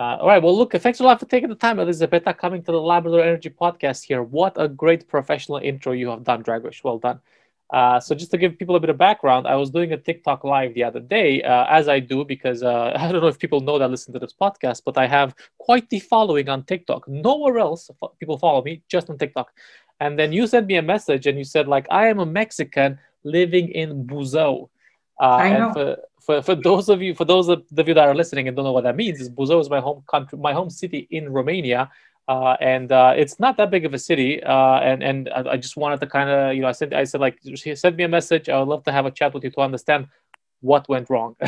All right. Well, look, thanks a lot for taking the time, Elisabetta, coming to the Labrador Energy Podcast here. What a great professional intro you have done, Dragosh. Well done. So just to give people a bit of background, I was doing a TikTok live the other day, as I do, because I don't know if people know that listen to this podcast, but I have quite the following on TikTok. Nowhere else people follow me, just on TikTok. And then you sent me a message and you said, like, I am a Mexican living in Buzău. I And know. for those of you that are listening and don't know what that means, is Buzău is my home country, my home city in Romania. And it's not that big of a city, and I just wanted to kind of, I said like, send me a message. I would love to have a chat with you to understand what went wrong.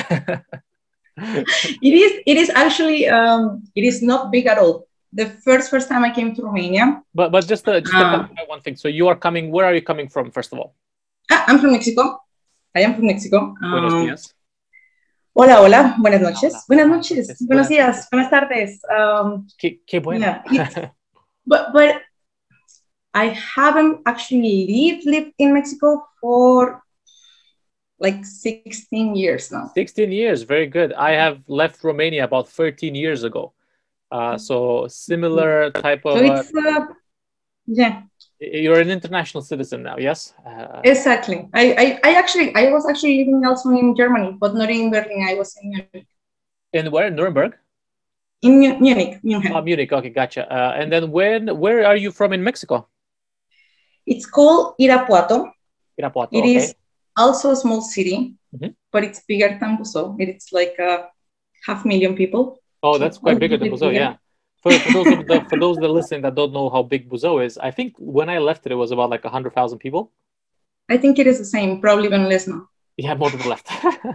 It is actually it is not big at all. The first time I came to Romania. But just to uh, clarify one thing. So you are coming. Where are you coming from? First of all. I'm from Mexico. I am from Mexico. Buenos días. Hola, hola. Buenas noches. Hola. Buenas noches. Buenos días. Buenas tardes. Qué bueno. Yeah, but I haven't actually lived in Mexico for like 16 years now. 16 years. Very good. I have left Romania about 13 years ago. So similar type of. So it's yeah. You're an international citizen now, yes? Exactly. I was actually living also in Germany, but not in Berlin. I was in Munich. In where? Nuremberg? In Munich. Oh, Munich. Okay, gotcha. And then where are you from in Mexico? It's called Irapuato. Irapuato. It is also a small city, but it's bigger than Buzău. It's like 500,000 people. Oh, that's quite bigger than Buzău, yeah. For those that listen that don't know how big Buzău is, I think when I left it was about like 100,000 people. I think it is the same, probably even less now. Yeah, more people left.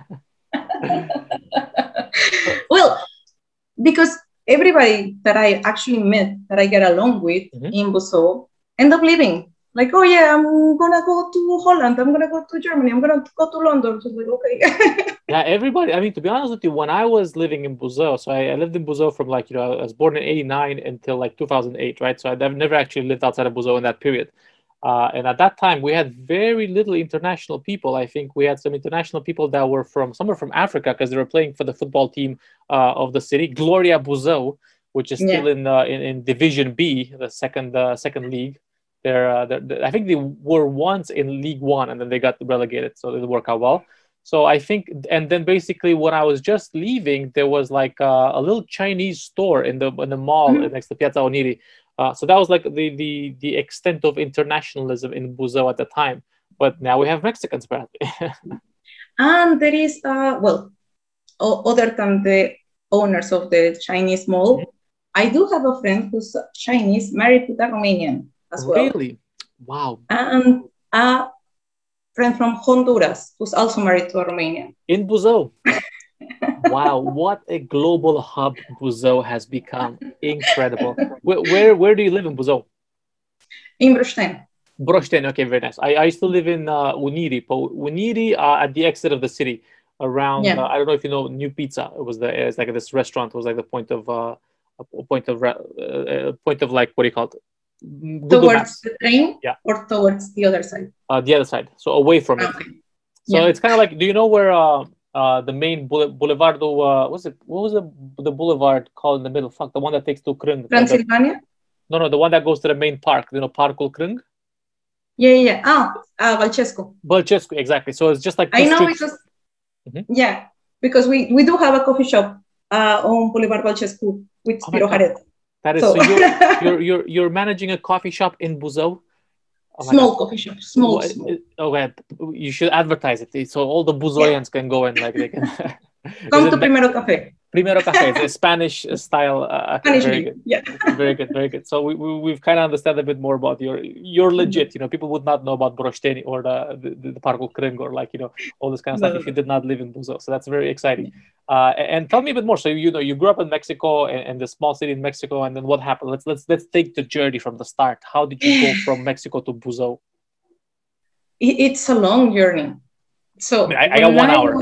Well, because everybody that I actually met, that I get along with in Buzău, end up leaving. Like, oh yeah, I'm gonna go to Holland, I'm gonna go to Germany, I'm gonna go to London. So like, okay. Yeah, everybody. I mean, to be honest with you, when I was living in Buzău, so I lived in Buzău from like, I was born in 89 until like 2008, right? So I've never actually lived outside of Buzău in that period. And at that time, we had very little international people. I think we had some international people that were some were from Africa because they were playing for the football team of the city, Gloria Buzău, which is still in Division B, the second league. I think they were once in League One and then they got relegated, so it didn't work out well. So I think, and then basically when I was just leaving, there was like a little Chinese store in the mall next to Piazza Oniri. So that was like the extent of internationalism in Buzău at the time. But now we have Mexicans apparently. And there is other than the owners of the Chinese mall, I do have a friend who's Chinese, married to a Romanian as well. Really? Wow. And a friend from Honduras who's also married to a Romanian. In Buzău. Wow, what a global hub Buzău has become. Incredible. Where do you live in Buzău? In Broșteni. Broșteni, okay, very nice. I used to live in Unirii. Unirii at the exit of the city around, I don't know if you know New Pizza. It's like this restaurant. It was like the point of like, what do you call it? Google towards Maps. the train or towards the other side? The other side, so away from it. So it's kind of like, do you know where the main boulevard, what was the boulevard called in the middle? Fuck, the one that takes to Crâng. Transylvania? No, the one that goes to the main park. You know, Parcul Crâng? Yeah. Bălcescu. Bălcescu, exactly. So it's just like I know because because we do have a coffee shop on Boulevard Bălcescu with Spiro Haret. That is so you're managing a coffee shop in Buzău? Oh, small coffee shop. Small. Okay, you should advertise it so all the Buzăuians can go and like they can come to Primero Café. Primero Café, it's a Spanish style. Spanish very good. Yeah. Very good. So we've kind of understand a bit more about you're legit. You know, people would not know about Broșteni or the Parcul Crâng or like, you know, all this kind of stuff if you did not live in Buzău. So that's very exciting. And tell me a bit more. So you grew up in Mexico and the small city in Mexico, and then what happened? Let's take the journey from the start. How did you go from Mexico to Buzău? It's a long journey. So I got 1 hour.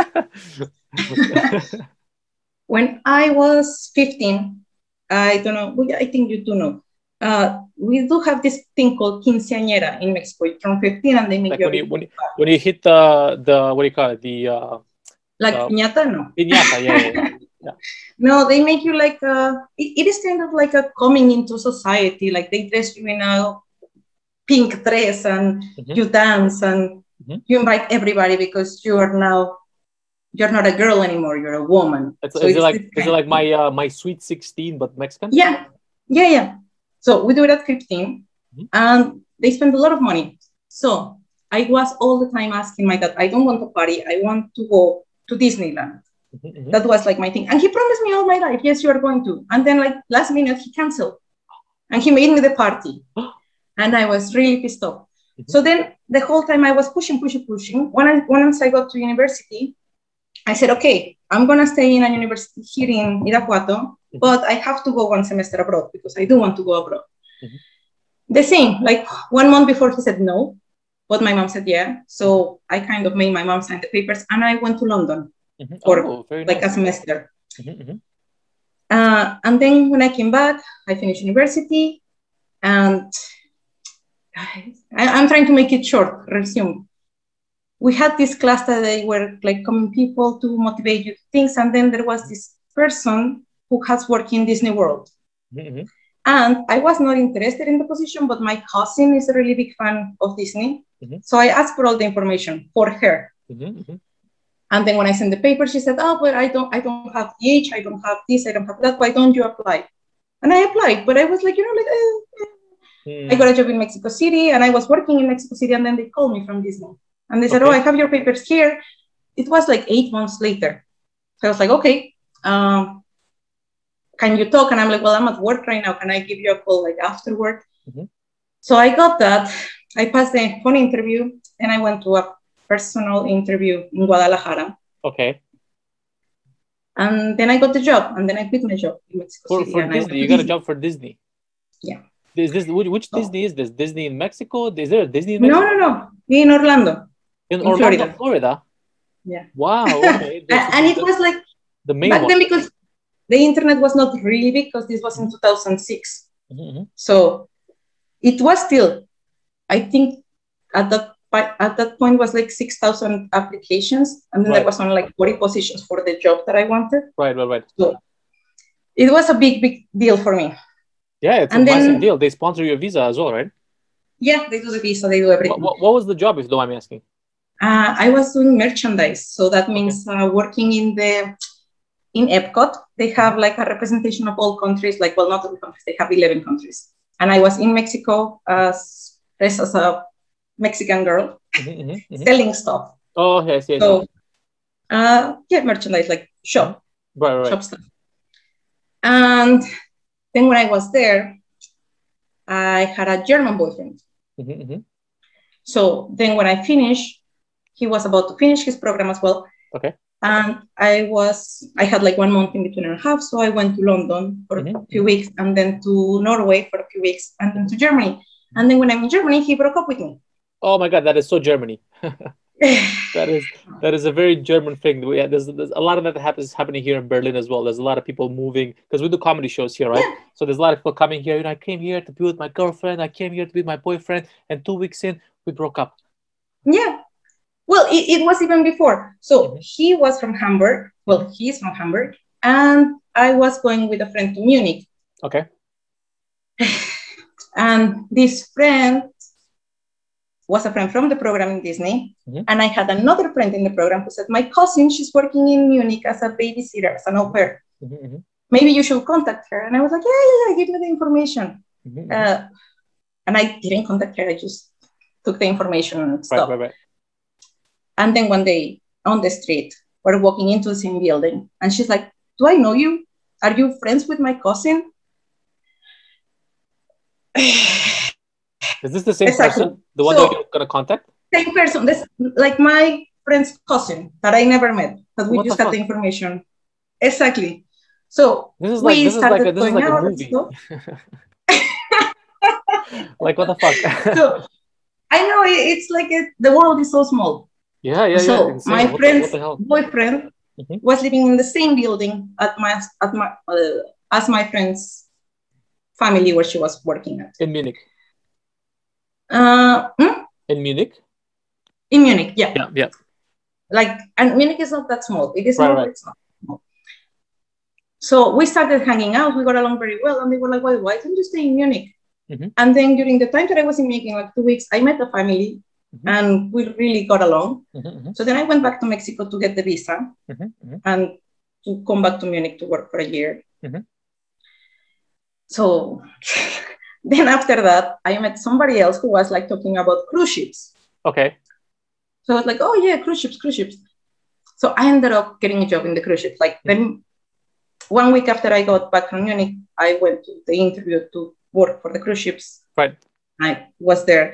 When I was 15, I don't know, I think you do know, we do have this thing called quinceañera in Mexico. You're from 15 and they make like when you hit the what do you call it? like piñata, no? Piñata, yeah. No, they make you like it is kind of like a coming into society. Like they dress you in a pink dress and you dance and you invite everybody because you're not a girl anymore. You're a woman. Is it like my Sweet 16 but Mexican? Yeah. So we do it at 15, and they spend a lot of money. So I was all the time asking my dad, I don't want to party. I want to go to Disneyland. That was like my thing. And he promised me all my life, yes, you are going to. And then like last minute, he canceled. And he made me the party. And I was really pissed off. So then the whole time I was pushing. Once I got to university, I said, okay, I'm going to stay in a university here in Irapuato, but I have to go one semester abroad because I do want to go abroad. The same, like 1 month before he said no, but my mom said yeah. So I kind of made my mom sign the papers and I went to London for like a semester. And then when I came back, I finished university and I'm trying to make it short, resume. We had this class that they were like coming people to motivate you things. And then there was this person who has worked in Disney World. And I was not interested in the position, but my cousin is a really big fan of Disney. So I asked for all the information for her. And then when I sent the paper, she said, oh, but I don't have the age, I don't have this, I don't have that. Why don't you apply? And I applied, but I was like, I got a job in Mexico City and I was working in Mexico City. And then they called me from Disney and they said, oh, I have your papers here. It was like 8 months later. So I was like, okay, can you talk? And I'm like, well, I'm at work right now. Can I give you a call like after work? So I got that. I passed the phone interview and I went to a personal interview in Guadalajara. Okay. And then I got the job and then I quit my job in Mexico City. For Disney, you got a job for Disney? Yeah. Is this which Disney is this? Disney in Mexico? Is there a Disney in Mexico? No. In Orlando. In Orlando, Florida? Yeah. Wow. Okay. And it was like the main back one. then because the internet was not really big because this was in 2006. So it was still, I think at that point was like 6,000 applications. And then there was only like 40 positions for the job that I wanted. Right. So it was a big deal for me. Yeah, it's a massive deal. They sponsor your visa as well, right? Yeah, they do the visa, they do everything. What was the job, if you don't mind me asking? I was doing merchandise. So that means working in Epcot. They have like a representation of all countries, like, well, not all countries, they have 11 countries. And I was in Mexico as a Mexican girl selling stuff. Oh, yes. So, merchandise, like shop stuff. And then when I was there, I had a German boyfriend. So then when I finished, he was about to finish his program as well. Okay. And I had like 1 month in between and a half. So I went to London for a few weeks and then to Norway for a few weeks and then to Germany. And then when I'm in Germany, he broke up with me. Oh my God, that is so Germany. That is a very German thing. There's a lot of that happening here in Berlin as well. There's a lot of people moving because we do comedy shows here, right? Yeah. So there's a lot of people coming here. I came here to be with my girlfriend. I came here to be with my boyfriend. And 2 weeks in, we broke up. Yeah. Well, it was even before. So he was from Hamburg. Well, he's from Hamburg. And I was going with a friend to Munich. Okay. And this friend was a friend from the program in Disney. And I had another friend in the program who said, my cousin, she's working in Munich as a babysitter, as an au pair. Maybe you should contact her. And I was like, yeah, give me the information. And I didn't contact her. I just took the information and stuff. Right. And then one day on the street, we're walking into the same building. And she's like, do I know you? Are you friends with my cousin? Is this the same person? The one that you're going to contact? Same person. This like my friend's cousin that I never met, but we just got the information. Exactly. So this is like a movie. Like, what the fuck? So I know it's like the world is so small. Yeah. So my friend's boyfriend was living in the same building as my friend's family where she was working at. In Munich. In Munich? In Munich, yeah. Yeah. Like, and Munich is not that small. It is small, but it's not small. So we started hanging out. We got along very well. And they were like, why don't you stay in Munich? And then during the time that I was in Munich, like 2 weeks, I met a family and we really got along. So then I went back to Mexico to get the visa and to come back to Munich to work for a year. So then after that, I met somebody else who was like talking about cruise ships. Okay. So I was like, oh yeah, cruise ships. So I ended up getting a job in the cruise ships. Like then 1 week after I got back from Munich, I went to the interview to work for the cruise ships. Right. I was there.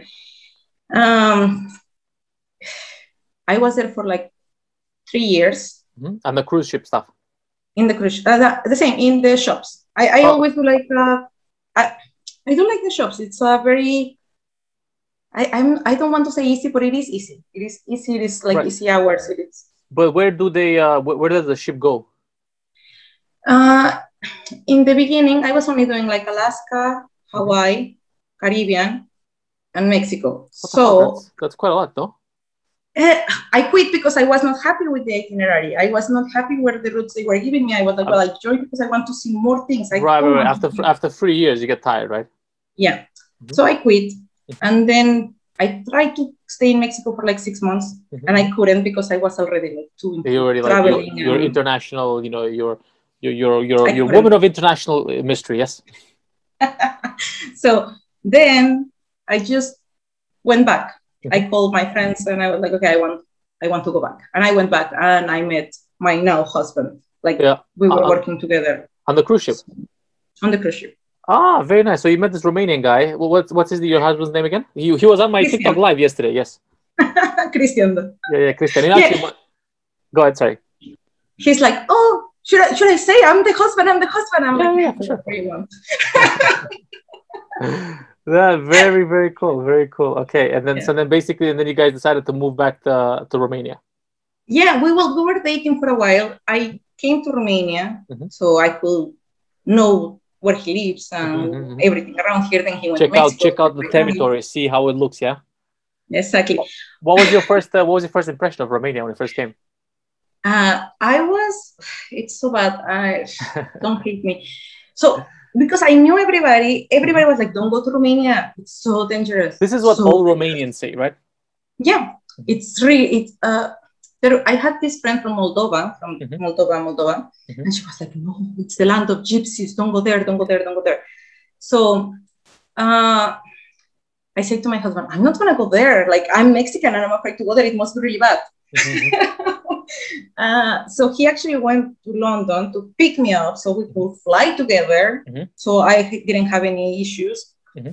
I was there for like 3 years. And the cruise ship stuff? In the cruise, the same, in the shops. I always do like, I don't like the shops. It's a very, I don't want to say easy, but it is easy. It is easy. It is like easy hours. It is. But where do they, where does the ship go? In the beginning, I was only doing like Alaska, Hawaii, Caribbean, and Mexico. So that's quite a lot, though. I quit because I was not happy with the itinerary. I was not happy where the routes they were giving me. I was like, well, I joined because I want to see more things. Right. After 3 years, you get tired, right? Yeah. So I quit. And then I tried to stay in Mexico for like 6 months. And I couldn't because I was already like too traveling. Like, you're international, you know, you're woman of international mystery, yes? So then I just went back. I called my friends and I was like, okay, I want to go back. And I went back and I met my now husband. Like we were working together. On the cruise ship? On the cruise ship. Ah, very nice. So you met this Romanian guy. What's your husband's name again? He was on my Christian. TikTok live yesterday, yes. Christian. Yeah, Christian. Actually, go ahead, sorry. He's like, oh, should I say I'm the husband? I'm like, for sure. Yeah, very, very cool. Very cool. Okay. And then, so then basically, and then you guys decided to move back to Romania. Yeah, we were dating for a while. I came to Romania so I could know where he lives and everything around here. Then he went to Mexico. Check out the territory, see how it looks. Yeah. Exactly. What was your first impression of Romania when you first came? It's so bad. Don't hate me. So, because I knew everybody was like, don't go to Romania. It's so dangerous. This is what all Romanians say, right? Yeah, I had this friend from Moldova, Moldova. And she was like, no, it's the land of gypsies. Don't go there. So I said to my husband, I'm not going to go there. Like, I'm Mexican and I'm afraid to go there. It must be really bad. So he actually went to London to pick me up so we could fly together. So I didn't have any issues.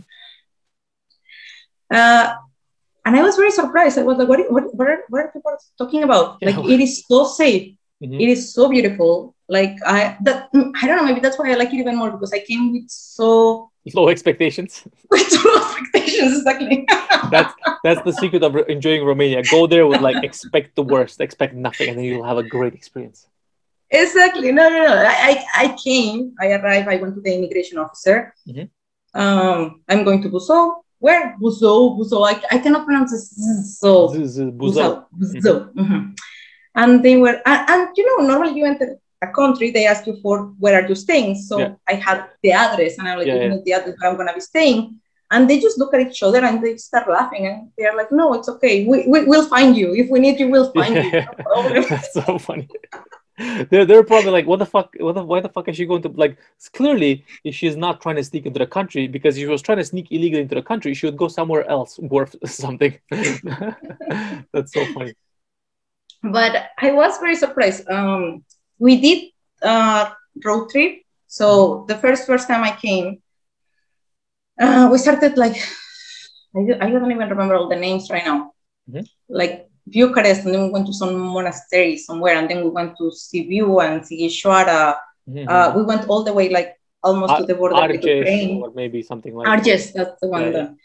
And I was very surprised. I was like, what are people talking about? Like, it is so safe. It is so beautiful. Like, I don't know, maybe that's why I like it even more, because I came with so low expectations. With low expectations, exactly. That's the secret of enjoying Romania. Go there with like expect the worst, expect nothing, and then you'll have a great experience. Exactly. No. I came, I arrived, I went to the immigration officer. I'm going to Buzău. Where? Buzău. I cannot pronounce this. So Buzău. And they were, and you know, normally you enter a country, they ask you for where are you staying. So I had the address, and I'm like, you know, the address where I'm gonna be staying. And they just look at each other and they start laughing, and they're like, no, it's okay. We'll find you. If we need you, we'll find you. No. That's so funny. They're probably like, what the fuck? Why the fuck is she going to, like, clearly if she's not trying to sneak into the country, because if she was trying to sneak illegally into the country, she would go somewhere else worth something. That's so funny. But I was very surprised. We did a road trip. So the first time I came, we started like, I don't even remember all the names right now. Like Bucharest, and then we went to some monastery somewhere, and then we went to Sibiu and Sighișoara. We went all the way, like almost to the border with Ukraine. Or maybe something like Arges, that's the one.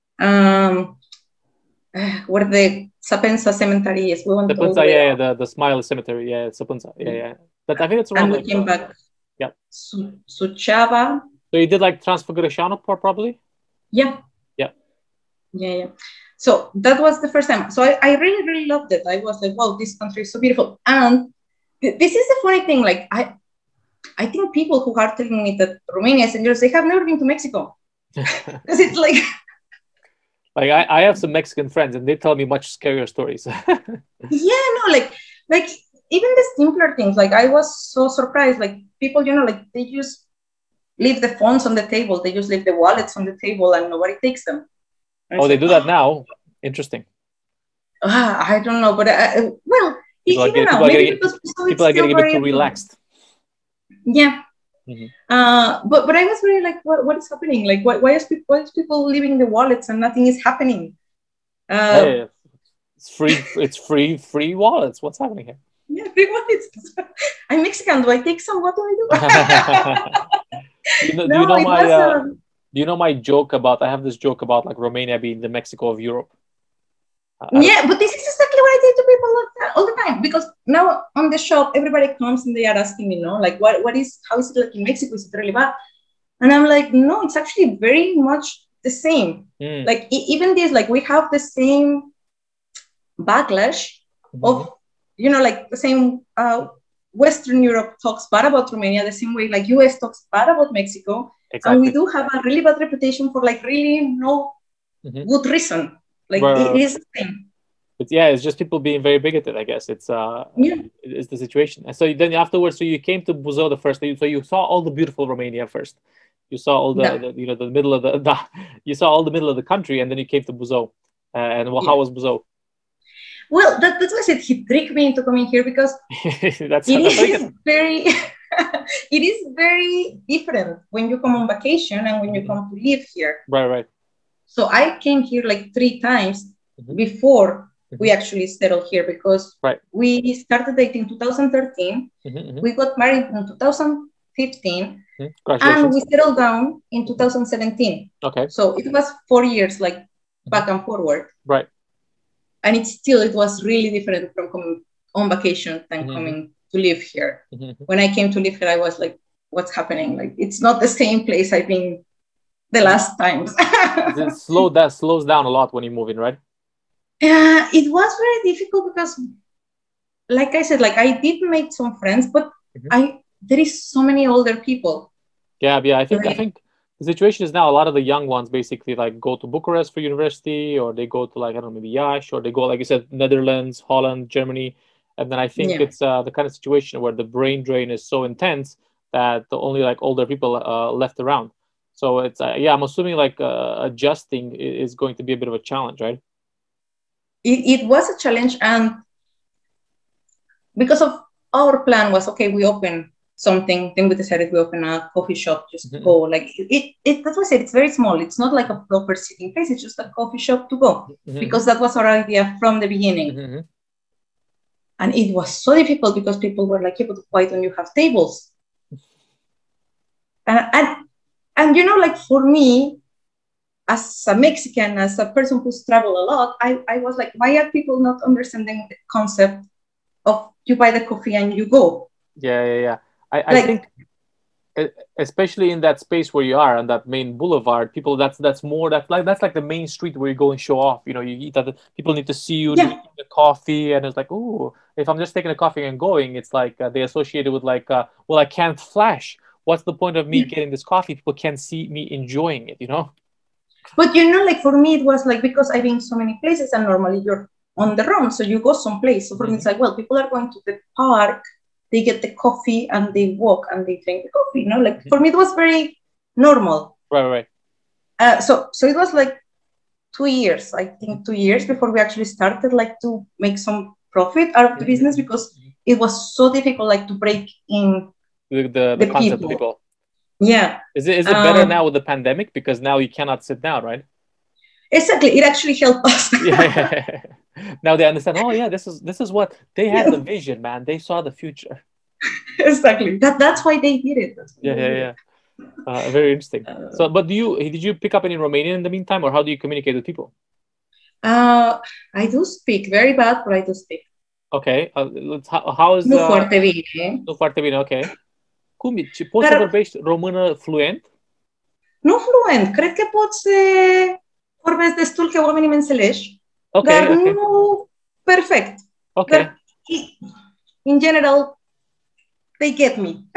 Where the Sapunța cemetery is. We went Sapunța, the Smile Cemetery, Sapunța, But I think it's around. And we came back. Yeah. Suceava. So you did like Transfăgărășanu probably? Yeah. So that was the first time. So I really, really loved it. I was like, wow, this country is so beautiful. And this is the funny thing. Like I think people who are telling me that Romania is dangerous, they have never been to Mexico. Because it's like... Like I have some Mexican friends and they tell me much scarier stories. Yeah, no, like even the simpler things, like I was so surprised, like people, like they just leave the phones on the table, they just leave the wallets on the table and nobody takes them. Oh, they do that now? Interesting. I don't know, but well, people even now, maybe because people are getting a bit too relaxed. Yeah. But I was really like, what is happening? Like, why is people leaving the wallets and nothing is happening? Hey, it's free wallets. What's happening here? Yeah, free wallets. I'm Mexican. Do I take some? What do I do? Do you know my joke about? I have this joke about like Romania being the Mexico of Europe. Yeah, but this is exactly what I say to people all the time, because now on the shop everybody comes and they are asking me, like how is it like in Mexico? Is it really bad? And I'm like, no, it's actually very much the same. Like even this, like we have the same backlash of like the same Western Europe talks bad about Romania the same way like US talks bad about Mexico. Exactly. And we do have a really bad reputation for like really no good reason. Like it is the same. It's just people being very bigoted, I guess. It's it's the situation. And so then afterwards, so you came to Buzău the first day, so you saw all the beautiful Romania first. You saw all the the middle of you saw all the middle of the country, and then you came to Buzău. And how was Buzău? Well, that's why I said he tricked me into coming here, because it is very different when you come on vacation and when you come to live here. Right. So I came here like 3 times before we actually settled here, because we started dating in 2013. We got married in 2015, and we settled down in 2017. Okay. So it was 4 years, like back and forward. Right. And it was really different from coming on vacation than coming to live here. When I came to live here, I was like, what's happening? Like, it's not the same place I've been the last times. That slows down a lot when you move in, right? It was very difficult because, like I said, like I did make some friends, but there is so many older people. Yeah. I think the situation is now a lot of the young ones basically like go to Bucharest for university, or they go to like, I don't know, maybe Iași, or they go, like you said, Netherlands, Holland, Germany. And then I think it's the kind of situation where the brain drain is so intense that the only like older people left around. So it's I'm assuming like adjusting is going to be a bit of a challenge, right? It was a challenge, and because of our plan was, okay, we open something, then we decided we open a coffee shop just to go. Like that's what I said, it's very small. It's not like a proper sitting place. It's just a coffee shop to go, because that was our idea from the beginning. And it was so difficult because people were like, yeah, but why don't you have tables? And like for me, as a Mexican, as a person who's traveled a lot, I was like, why are people not understanding the concept of you buy the coffee and you go? Yeah. I think, especially in that space where you are on that main boulevard, people that's like the main street where you go and show off. You eat that. People need to see you drinking the coffee, and it's like, oh, if I'm just taking a coffee and going, it's like they associate it with like, well, I can't flash. What's the point of me getting this coffee? People can't see me enjoying it, But like for me, it was like, because I've been so many places, and normally you're on the run, so you go someplace. So for me, it's like, well, people are going to the park, they get the coffee and they walk and they drink the coffee. Like for me, it was very normal. Right. So it was like 2 years, I think 2 years before we actually started like to make some profit out of the business, because it was so difficult like to break in the concept of people. Yeah. Is it better now with the pandemic, because now you cannot sit down, right? Exactly. It actually helped us. Yeah. Now they understand. Oh yeah, this is what they had the vision, man. They saw the future. Exactly. That's why they did it. Yeah. Very interesting. So, but did you pick up any Romanian in the meantime, or how do you communicate with people? I do speak very bad, but I do speak. Okay. How is nu foarte bine. Nu foarte bine. Okay. Cum e? Poți să vorbești română fluent? Nu fluent. Cred că pot să vorbesc destul că oamenii mă înțelegi. Okay, dar nu perfect. Okay. Dar, in general, they get me.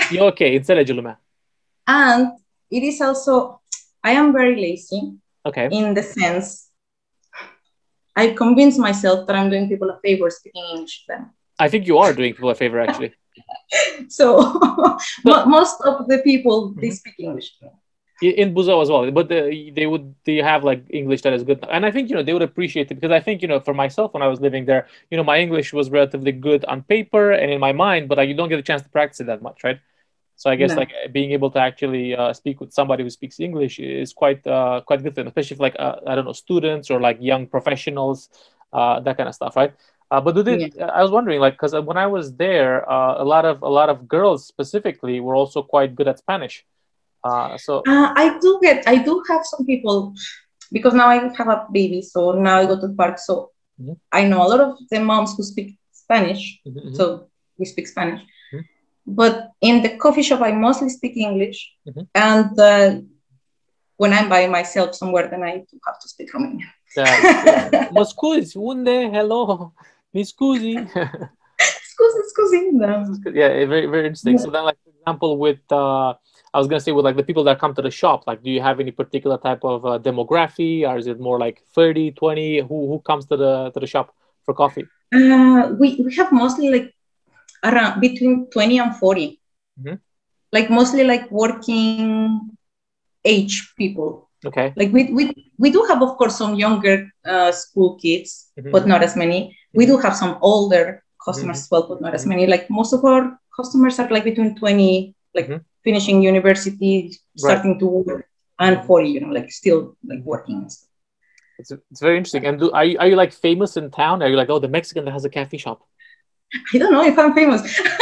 Okay, înțelege lumea. And it is also, I am very lazy. Okay. In the sense, I convince myself that I'm doing people a favor speaking English to them. I think you are doing people a favor, actually. So most of the people, they speak English. In Buzău as well, but they have like English that is good, and I think they would appreciate it, because I think for myself, when I was living there, my English was relatively good on paper and in my mind, but you don't get a chance to practice it that much, right? So I guess like being able to actually speak with somebody who speaks English is quite good, especially for like I don't know, students or like young professionals, that kind of stuff, right? But I was wondering, like, because when I was there, a lot of girls specifically were also quite good at Spanish. So I do have some people, because now I have a baby, so now I go to the park, so I know a lot of the moms who speak Spanish, so we speak Spanish. But in the coffee shop, I mostly speak English, and when I'm by myself somewhere, then I do have to speak Romanian. Mă scuzi, unde? Hello, mi scuzi. Scuzi. No. Yeah, very, very interesting. So then, like, for example, with I was gonna say, with like the people that come to the shop, like, do you have any particular type of demography, or is it more like 30, 20? Who comes to the shop for coffee? We have mostly like around between 20 and 40. Like mostly like working age people. Okay. Like we do have, of course, some younger school kids, but not as many. We do have some older customers as well, but not as many. Like most of our customers are like between 20, like finishing university, starting to work, and 40, like still like working. It's very interesting. And are you like famous in town? Are you like, oh, the Mexican that has a cafe shop? I don't know if I'm famous.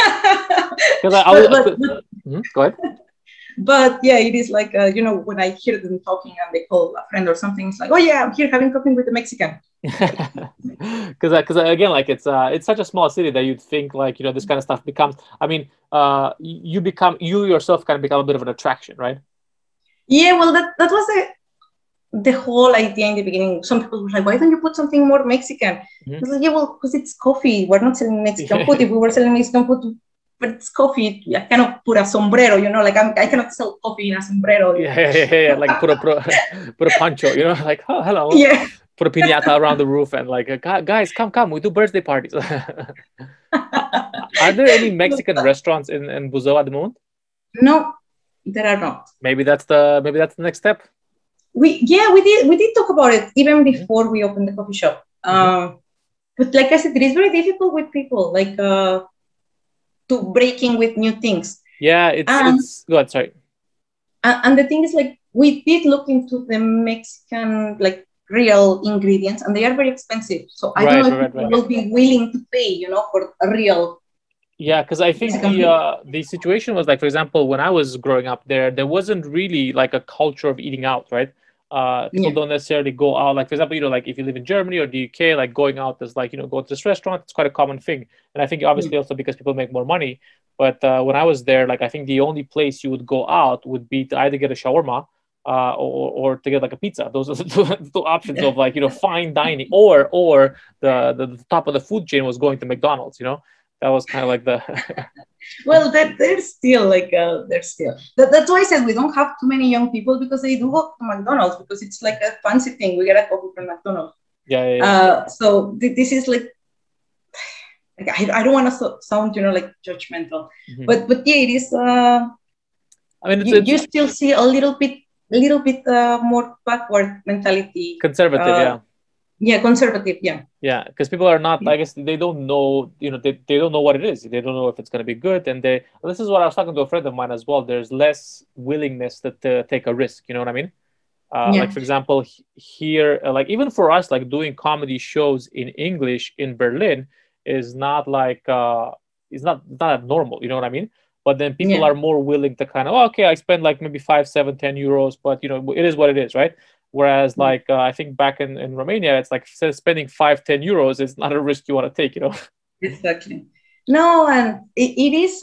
Go ahead. But yeah, it is like, when I hear them talking and they call a friend or something, it's like, oh yeah, I'm here having coffee with the Mexican. Because again, like it's such a small city that you'd think like, this kind of stuff becomes, I mean, you yourself kind of become a bit of an attraction, right? Yeah, well, that was the whole idea in the beginning. Some people were like, why don't you put something more Mexican? I was like, yeah, well, because it's coffee. We're not selling Mexican food. If we were selling Mexican food, but it's coffee. I cannot put a sombrero, like I cannot sell coffee in a sombrero. Yeah. Like put a poncho, like, oh, hello. Yeah. Put a piñata around the roof and like, guys, come, we do birthday parties. Are there any Mexican restaurants in Buzău at the moment? No, there are not. Maybe that's the next step. We did talk about it even before we opened the coffee shop. But like I said, it is very difficult with people, like to breaking with new things. Yeah, it's go ahead, sorry. And the thing is, like, we did look into the Mexican like real ingredients, and they are very expensive. So I don't know if people will be willing to pay, for a real. Yeah, because I think the situation was like, for example, when I was growing up there wasn't really like a culture of eating out, right? People don't necessarily go out. Like, for example, like if you live in Germany or the UK, like going out is like, go to this restaurant, it's quite a common thing. And I think obviously also because people make more money. But when I was there, like, I think the only place you would go out would be to either get a shawarma or to get like a pizza. Those are the two options of like, fine dining, or the top of the food chain was going to McDonald's, That was kind of like the well, there's still like that's why I said we don't have too many young people, because they do go to McDonald's because it's like a fancy thing. We get a coffee from McDonald's. Yeah. So this is like I don't want to sound like judgmental, but yeah, it is. I mean, you still see a little bit more backward mentality. Conservative, Yeah, conservative, yeah. Yeah, because people are not, I guess they don't know, they don't know what it is. They don't know if it's going to be good. And this is what I was talking to a friend of mine as well. There's less willingness to take a risk. You know what I mean? Like, for example, here, like even for us, like doing comedy shows in English in Berlin is not like, it's not normal. You know what I mean? But then people are more willing to kind of, okay, I spend like maybe 5, 7, 10 euros, but it is what it is, right? Whereas like I think back in Romania, it's like instead of spending 5, 10 euros, it's not a risk you want to take, Exactly. No, and it is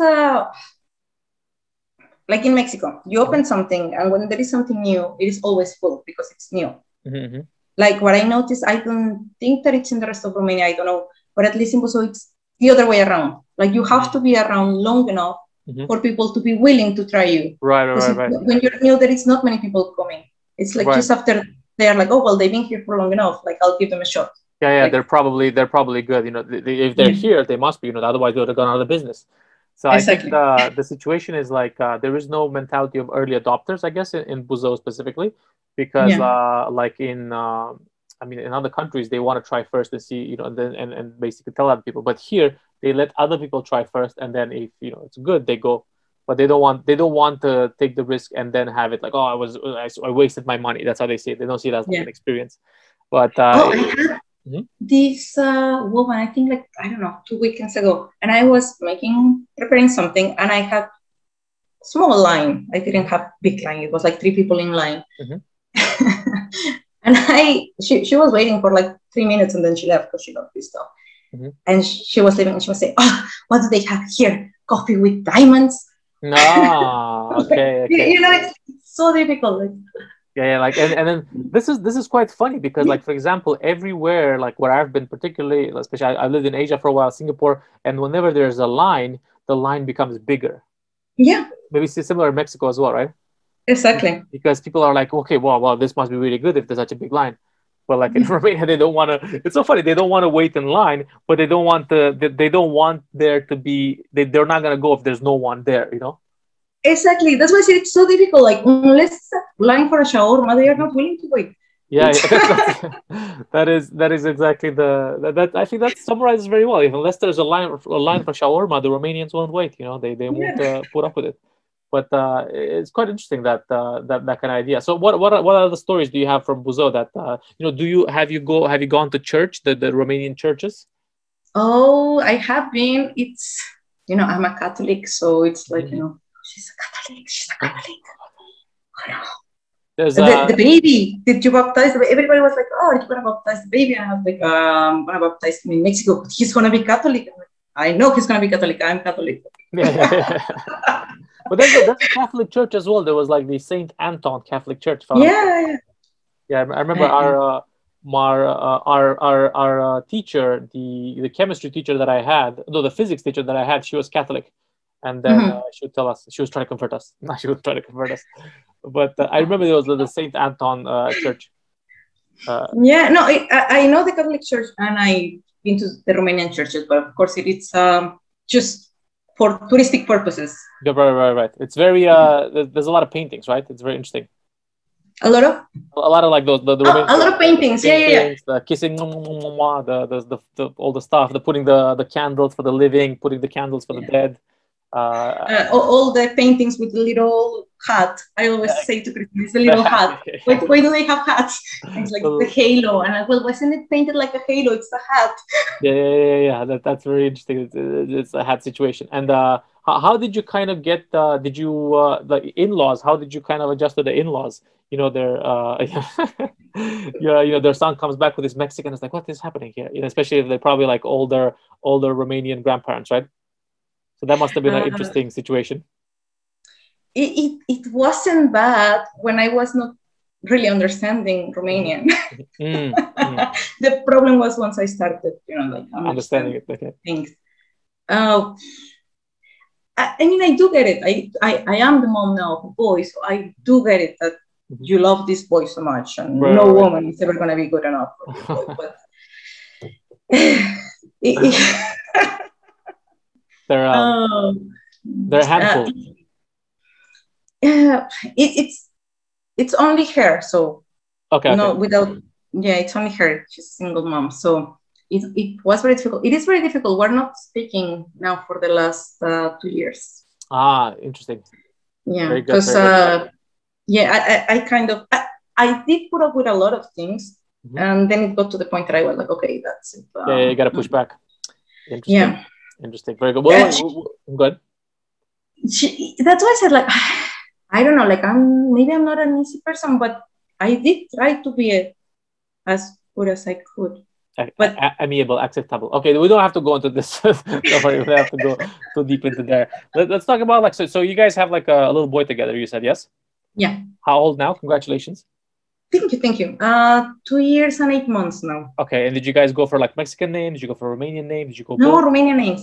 like in Mexico, you open something, and when there is something new, it is always full because it's new. Like what I noticed, I don't think that it's in the rest of Romania, I don't know, but at least in Buzău, it's the other way around. Like you have to be around long enough for people to be willing to try you. Right. When you're new, there is not many people coming. It's like just after they are like, oh well, they've been here for long enough. Like I'll give them a shot. Yeah, like, they're probably good. You know, if they're here, they must be. You know, otherwise they would have gone out of business. So exactly. I think the situation is like there is no mentality of early adopters, I guess, in Buzou specifically, because like in I mean in other countries they want to try first and see, you know, and then and basically tell other people. But here they let other people try first, and then if you know it's good, they go. But they don't want to take the risk and then have it like, oh, I wasted my money. That's how they see it. They don't see it as like an experience. But I had this woman, I think like, I don't know, 2 weekends ago, and I was preparing something, and I had small line. I didn't have big line. It was like 3 people in line. And she was waiting for like 3 minutes, and then she left because she got pissed off. And she was leaving, and she was saying, oh, what do they have here? Coffee with diamonds? Okay. You know, it's so difficult. Like, yeah, like and then this is quite funny because like for example, everywhere like where I've been, particularly especially I lived in Asia for a while, Singapore, and whenever there's a line, the line becomes bigger. Yeah. Maybe it's similar in Mexico as well, right? Exactly. Because people are like, okay, well, this must be really good if there's such a big line. But like in Romania, they don't want to. It's so funny. They don't want to wait in line, but they don't want there to be. They're not gonna go if there's no one there. You know. Exactly. That's why I say it's so difficult. Like unless it's a line for a shawarma, they are not willing to wait. Yeah, that is exactly that. I think that summarizes very well. Unless there's a line for shawarma, the Romanians won't wait. You know, they won't put up with it. But it's quite interesting that kind of idea. So what other stories do you have from Buzou that you know? Have you gone to church, the Romanian churches? Oh, I have been. It's, you know, I'm a Catholic, so it's like, you know, she's a Catholic. Oh, no. There's the baby. Did you baptize? Everybody was like, "Oh, you're gonna baptize the baby?" And I was like, "I'm gonna baptize him in Mexico. But he's gonna be Catholic." I'm like, I know he's gonna be Catholic. I'm Catholic. But there's a Catholic church as well. There was like the Saint Anton Catholic Church. Yeah. I remember our teacher, the chemistry teacher that I had, no, the physics teacher that I had, she was Catholic. And then she would tell us, she was trying to convert us. No, she would try to convert us. But I remember there was the Saint Anton Church. I know the Catholic Church, and I've been to the Romanian churches, but of course it's just for touristic purposes. Yeah, right. It's very, there's a lot of paintings, right? It's very interesting. A lot of like those, the Romanian a lot of paintings, yeah. The kissing, all the stuff, the putting the candles for the living, putting the candles for the dead. All the paintings with the little hat. I always say to Christmas, the little hat. Why do they have hats? It's like the halo. And wasn't it painted like a halo? It's the hat. Yeah. That's very interesting. It's a hat situation. And how did you kind of get? Did you the in-laws? How did you kind of adjust to the in-laws? You know, their son comes back with his Mexican. It's like, what is happening here? You know, especially if they're probably like older Romanian grandparents, right? So that must have been an interesting situation. It wasn't bad when I was not really understanding Romanian. The problem was once I started, you know, like understanding it. Okay. Things. I mean, I do get it. I am the mom now of a boy, so I do get it that you love this boy so much, and no woman is ever going to be good enough for the boy. But they're handful. It's only her, so okay. It's only her. She's a single mom, so it was very difficult. It is very difficult. We're not speaking now for the last 2 years. Interesting. Yeah, because I did put up with a lot of things, and then it got to the point that I was like, okay, that's it. You got to push back. Interesting. Yeah. Interesting. Very good. Well, good. That's why I said, like, I don't know, like I'm not an easy person, but I did try to be as good as I could. But amiable, acceptable. Okay, we don't have to go into this. We don't have to go too deep into there. Let's talk about like so you guys have like a little boy together. You said yes. Yeah. How old now? Congratulations. Thank you. 2 years and 8 months now. Okay, and did you guys go for like Mexican name? Did you go for Romanian name? Did you go? No, Romanian names.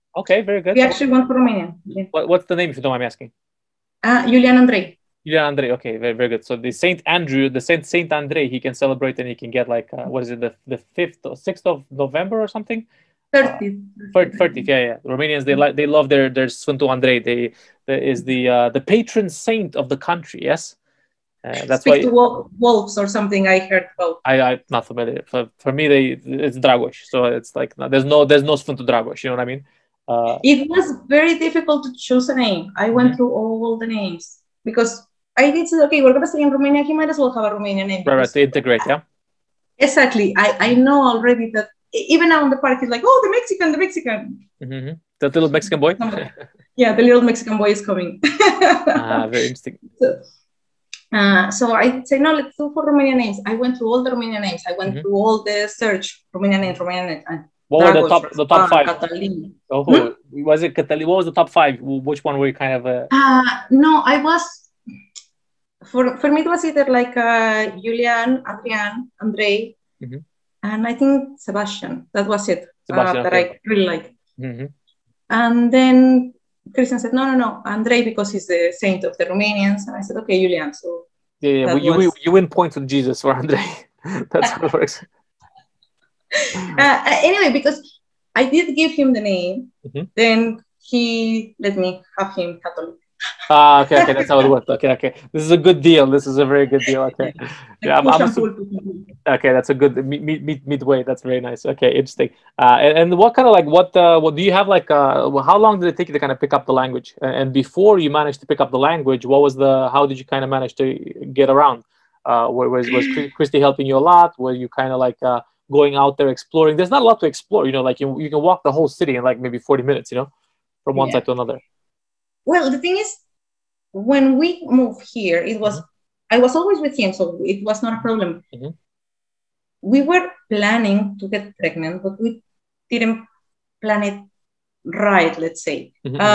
Okay, very good. We actually went for Romania. Yeah. What's the name, if you don't mind me asking? Julian Andrei. Julian Andrei. Okay, very, very good. So the Saint Andrew, the Saint Andrei, he can celebrate and he can get like what is it, the 5th or 6th of November or something? 30th. 30th, yeah. Romanians, they love their Sfântul Andrei. They is the patron saint of the country. Yes, that's Speak why. to wolves or something. I heard about. I'm not familiar. For me, it's Dragoș. So it's like there's no Sfântul Dragoș. You know what I mean? It was very difficult to choose a name. I went through all the names because I did say, okay, we're gonna stay in Romania. He might as well have a Romanian name. Right, to integrate, yeah. Exactly. I know already that even now in the park, he's like, oh, the Mexican. Mm-hmm. The little Mexican boy. Yeah, the little Mexican boy is coming. Very interesting. So I say, no, let's do for Romanian names. I went through all the Romanian names. I went through all the search Romanian names. What were the top 5? Catalin. Oh, was it Catalin? What was the top 5? Which one were you kind of? No, I was. For me, it was either like Julian, Adrian, Andrei, and I think Sebastian. That was it. Sebastian, that I really liked. Mm-hmm. And then Christian said, no, Andrei, because he's the saint of the Romanians. And I said, okay, Julian. So yeah. You win points with Jesus for Andrei. That's how it works. Anyway, because I did give him the name, then he let me have him Catholic. Okay, that's how it worked. Okay. This is a good deal. This is a very good deal. Okay. Yeah, okay, that's a good midway. That's very nice. Okay, interesting. And what kind of like what do you have like how long did it take you to kind of pick up the language? And before you managed to pick up the language, how did you kind of manage to get around? Was Christy helping you a lot? Were you kind of like going out there exploring? There's not a lot to explore, you know, like you can walk the whole city in like maybe 40 minutes, you know, from one side to another. Well, the thing is, when we moved here, I was always with him, so it was not a problem. We were planning to get pregnant, but we didn't plan it right, let's say.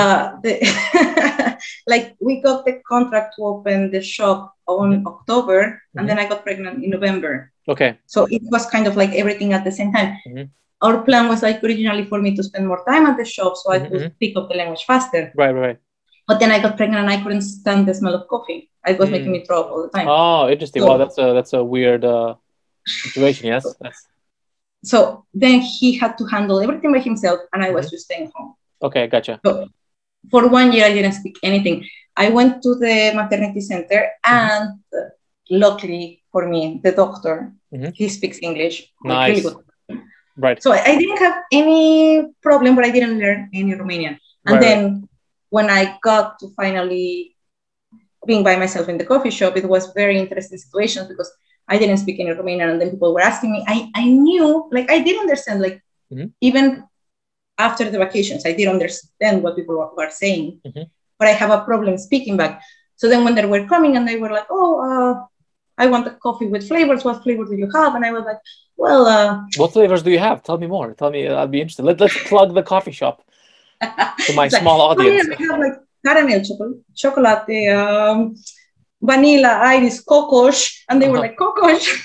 Like we got the contract to open the shop on October, and then I got pregnant in November. Okay. So it was kind of like everything at the same time. Our plan was like originally for me to spend more time at the shop so I could pick up the language faster. Right. But then I got pregnant and I couldn't stand the smell of coffee. It was making me throw up all the time. Oh, interesting. So, wow, that's a weird situation. Yes. So then he had to handle everything by himself, and I was just staying home. Okay, gotcha. So for 1 year, I didn't speak anything. I went to the maternity center, and luckily for me, the doctor, he speaks English. Nice. Really good. Right. So I didn't have any problem, but I didn't learn any Romanian. And then when I got to finally being by myself in the coffee shop, it was very interesting situation because I didn't speak any Romanian, and then people were asking me. I knew, like, I did understand, like, even after the vacations, I did understand what people were saying, but I have a problem speaking back. So then when they were coming and they were like, I want a coffee with flavors. What flavor do you have? And I was like, well, what flavors do you have? Tell me more. Tell me. I'll be interested. Let's plug the coffee shop to my small audience. We have like caramel chocolate, vanilla, iris, Cocoș, and they were like, Cocoș.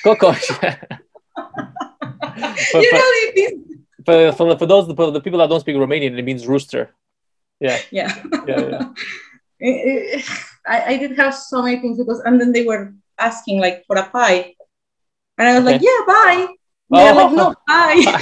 For those the people that don't speak Romanian, it means rooster. Yeah. I did have so many things and then they were asking like for a pie, and I was like, yeah, bye. They're like, no, bye.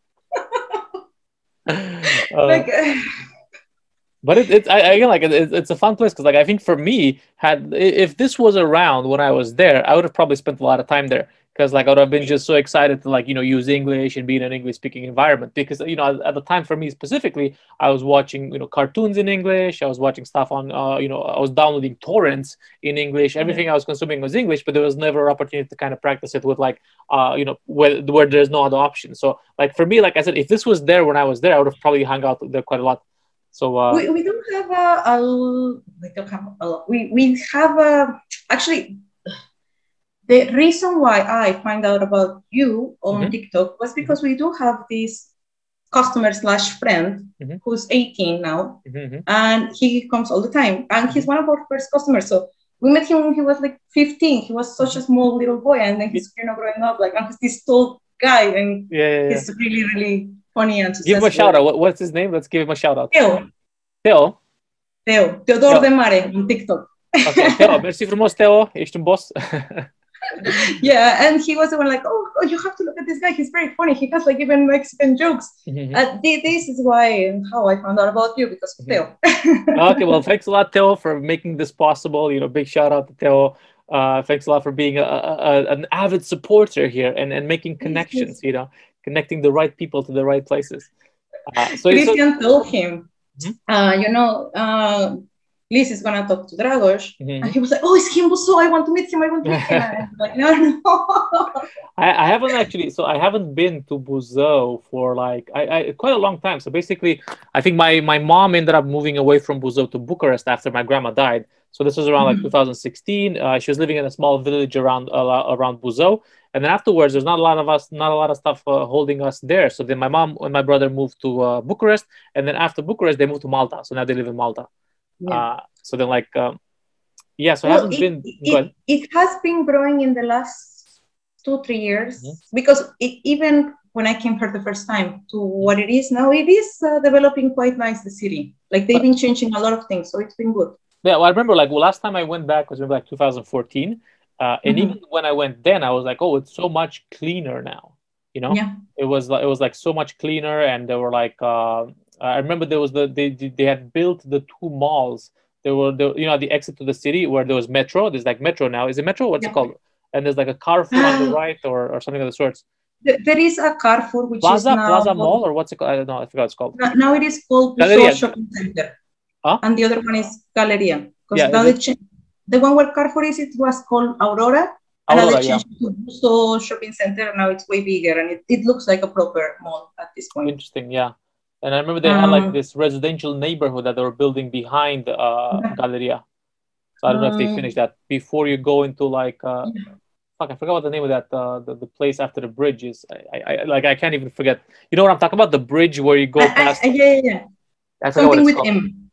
But it's a fun place because like I think for me, if this was around when I was there, I would have probably spent a lot of time there because like I would have been just so excited to like use English and be in an English speaking environment because at the time for me specifically, I was watching cartoons in English, I was watching stuff on I was downloading torrents in English, everything I was consuming was English, but there was never an opportunity to kind of practice it with like where there's no other option. So like for me, like I said, if this was there when I was there, I would have probably hung out there quite a lot. So we don't have a lot. We have actually the reason why I find out about you on TikTok was because we do have this customer/friend who's 18 now, and he comes all the time, and he's one of our first customers. So we met him when he was like 15. He was such a small little boy, and then he's growing up like, and he's this tall guy, and he's really, really funny and Give him a successful. shout out. What's his name? Let's give him a shout out. Theo. Theo. Teodor de Mare on TikTok. Okay, Theo, mersi frumos, Theo. Ești un boss. Yeah, and he was the one like, oh, you have to look at this guy. He's very funny. He has like even Mexican jokes. This is why and how I found out about you, because of Theo. Okay, well, thanks a lot, Theo, for making this possible. Big shout out to Theo. Thanks a lot for being an avid supporter here and making connections. Connecting the right people to the right places. Christian told him, Liz is gonna talk to Dragos, and he was like, "Oh, it's him Buso. I want to meet him. I want to meet him." And I'm like, no. I haven't actually. So I haven't been to Buzău for like quite a long time. So basically, I think my mom ended up moving away from Buzău to Bucharest after my grandma died. So this was around like 2016. She was living in a small village around Buzău, and then afterwards, there's not a lot of stuff holding us there. So then my mom and my brother moved to Bucharest, and then after Bucharest, they moved to Malta. So now they live in Malta. Yeah. So then so I haven't been. It has been growing in the last 2-3 years, because even when I came here the first time to what it is now, it is developing quite nice, the city. Like they've been changing a lot of things, so it's been good. Yeah, well, I remember last time I went back was like 2014, and even when I went then, I was like, oh, it's so much cleaner now. Yeah. It was like so much cleaner, and they were like. I remember there was they had built the 2 malls. There were the exit to the city where there was Metro. There's like Metro now. Is it Metro? What's it called? And there's like a Carrefour on the right or something of the sorts. There is a Carrefour which Plaza, is now Plaza Mall, or what's it called? I don't know. I forgot what it's called. Now it is called Buso Shopping Center. And the other one is Galeria. Because the one where Carrefour is, it was called Aurora. And now they changed to Buso Shopping Center. Now it's way bigger, and it looks like a proper mall at this point. Interesting, yeah. And I remember they had like this residential neighborhood that they were building behind Galeria. So I don't know if they finished that before you go into like I forgot what the name of that the place after the bridge is. I can't even forget. You know what I'm talking about? The bridge where you go past. Yeah. Something with M.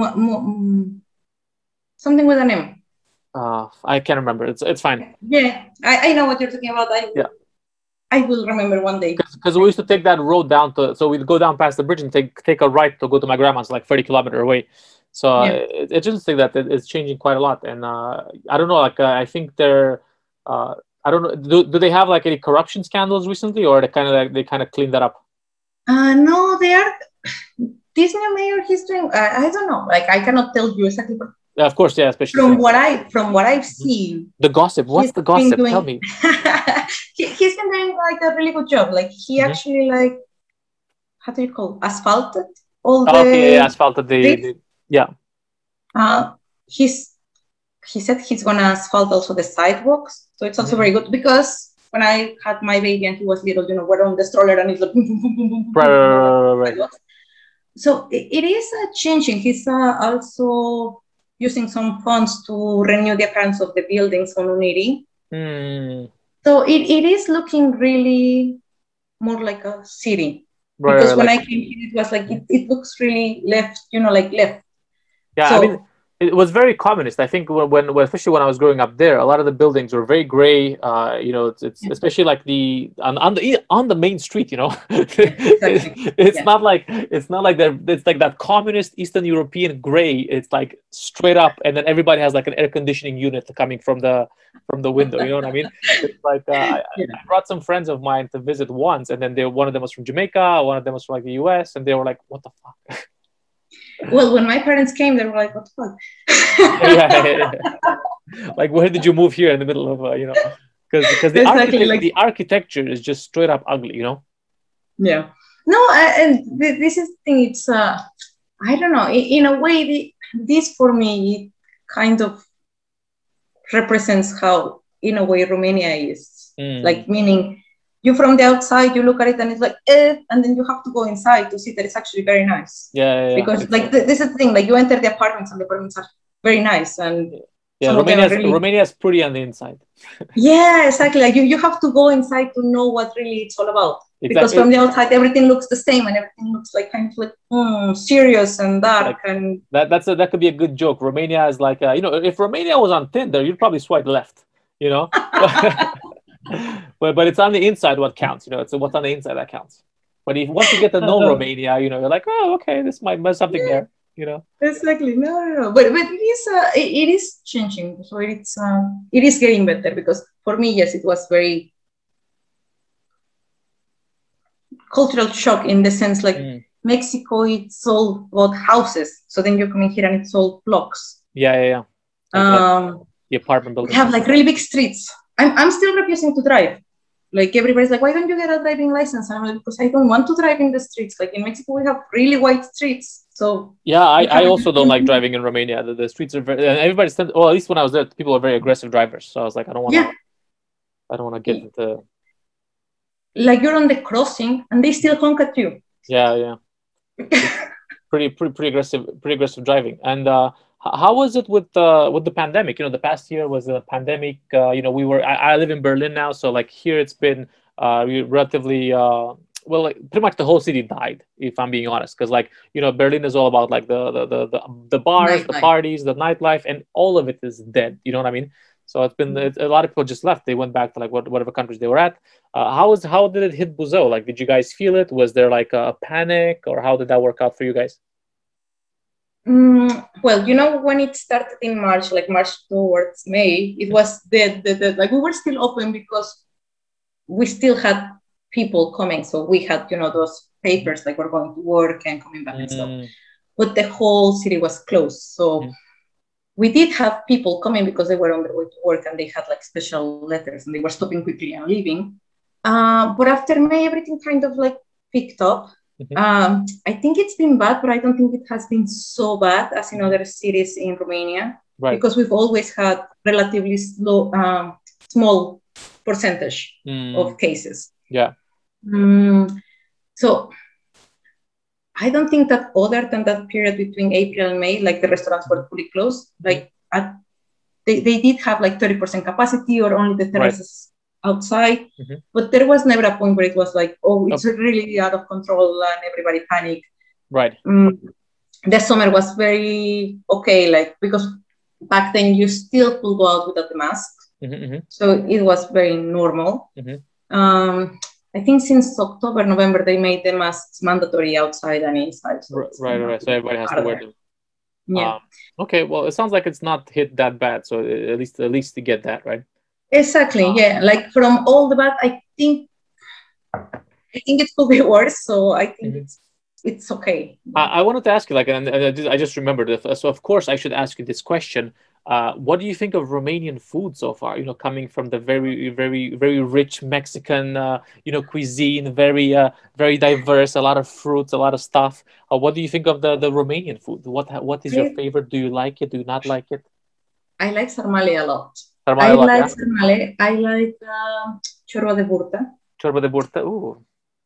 Something with an M. I can't remember. It's fine. Yeah, I know what you're talking about. I will remember one day. Because we used to take that road down so we'd go down past the bridge and take a right to go to my grandma's, like 30 kilometers away. So it's interesting that it's changing quite a lot. And I don't know, I think they're, I don't know, do they have like any corruption scandals recently, or they kind of clean that up? No, they are. This new mayor, he's doing. I don't know. Like I cannot tell you exactly. Yeah, of course, yeah, especially from what I've seen. The gossip. What's the gossip? Tell me. He's been doing like a really good job. Like he actually like, how do you call it? Asphalted all the. Asphalted yeah. He said he's gonna asphalt also the sidewalks, so it's also very good, because when I had my baby and he was little, we're on the stroller and it's like boom, boom, boom, boom, boom, right. So it is changing. He's also using some funds to renew the appearance of the buildings on Uniri. So it is looking really more like a city. Because when I came here, it was like, it looks really left, left. Yeah, so, I mean, it was very communist. I think especially when I was growing up there, a lot of the buildings were very gray. It's especially like on the main street. It's not like it's like that communist Eastern European gray. It's like straight up, and then everybody has like an air conditioning unit coming from the window. You know what I mean? It's like I brought some friends of mine to visit once, and then one of them was from Jamaica, one of them was from like the US, and they were like, "What the fuck." Well, when my parents came, they were like, "What the fuck?" Yeah. Like, where did you move here in the middle of because the architecture is just straight up ugly, Yeah. No, and this is the thing. It's I don't know. In a way, this for me kind of represents how, in a way, Romania is. Like, meaning, you from the outside, you look at it and it's like, and then you have to go inside to see that it's actually very nice. Yeah. Because like this is the thing, like you enter the apartments and the apartments are very nice, and Romania is pretty on the inside. Yeah, exactly. Like you have to go inside to know what really it's all about. Exactly. Because from the outside, everything looks the same, and everything looks like kind of like serious and dark. And that could be a good joke. Romania is like, if Romania was on Tinder, you'd probably swipe left. But it's on the inside what counts. It's what's on the inside that counts. But if once you get to know Romania, you know, you're like, oh, okay, this might be something there. You know. Exactly. No. But it is changing. So it is getting better because for me, yes, it was very cultural shock in the sense like Mexico, it's all about houses. So then you're coming here and it's all blocks. Yeah. Like the apartment building. We have like really big streets. I'm still refusing to drive. Like everybody's like, why don't you get a driving license? And I'm like, because I don't want to drive in the streets. Like in Mexico, we have really wide streets. So yeah, I also don't like driving in Romania. The streets are very, and everybody's, well, at least when I was there, people are very aggressive drivers. So I was like, I don't want to get into. Like you're on the crossing and they still honk at you. Yeah. pretty aggressive driving. And how was it with the pandemic? You know, the past year was a pandemic. You know, I live in Berlin now, so like here it's been relatively well, like pretty much the whole city died, if I'm being honest, because like, you know, Berlin is all about like the bars, the parties, the nightlife, and all of it is dead. You know what I mean? So it's been a lot of people just left. They went back to like whatever countries they were at. How did it hit Buzău? Like, did you guys feel it? Was there like a panic, or how did that work out for you guys? Well, you know, when it started in March, like March towards May, it was like we were still open because we still had people coming. So we had, you know, those papers like we're going to work and coming back and stuff. But the whole city was closed. So we did have people coming because they were on their way to work and they had like special letters and they were stopping quickly and leaving. But after May, everything kind of like picked up. I think it's been bad, but I don't think it has been so bad as in other cities in Romania, because we've always had relatively small percentage of cases. Yeah. So I don't think that other than that period between April and May, like the restaurants were fully closed. Like they did have like 30% capacity or only the terraces outside, but there was never a point where it was like, oh, it's really out of control and everybody panicked. Right. The summer was very okay, like because back then you still could go out without the mask, so it was very normal. I think since October, November, they made the masks mandatory outside and inside. So right. So everybody has to wear them. Yeah. Okay. Well, it sounds like it's not hit that bad. So at least to get that right. Exactly. Yeah. Like from all the bad, I think it could be worse. So I think it's okay. I wanted to ask you, like, and I just remembered. So of course I should ask you this question. What do you think of Romanian food so far? You know, coming from the very, very, very rich Mexican, you know, cuisine, very, very diverse, a lot of fruits, a lot of stuff. What do you think of the Romanian food? What is your favorite? Do you like it? Do you not like it? I like sarmale a lot. Sarmale, I like ciorba de burtă. Ciorba de burtă. Ooh.